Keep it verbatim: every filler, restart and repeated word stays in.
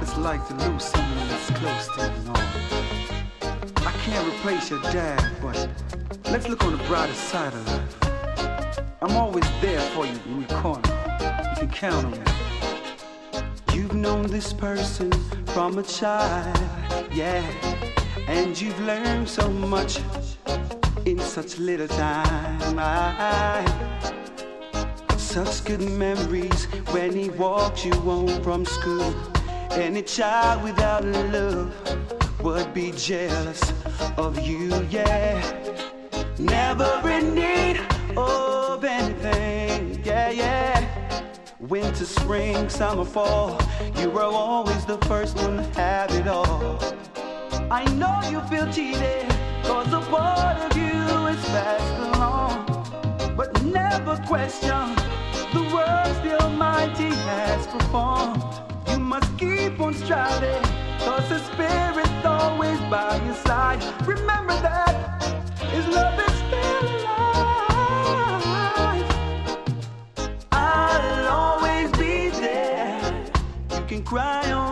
what it's like to lose someone that's close to you. No. I can't replace your dad, but let's look on the brighter side of life. I'm always there for you in your corner. You can count on me. You've known this person from a child, yeah, and you've learned so much in such little time. I, such good memories when he walked you home from school. Any child without love would be jealous of you, yeah. Never in need of anything, yeah, yeah. Winter, spring, summer, fall, you were always the first one to have it all. I know you feel cheated, cause a part of you is fast along. But never question the words the Almighty has performed. You must keep on striving, cause the Spirit's always by your side. Remember that His love is still alive. I'll always be there. You can cry on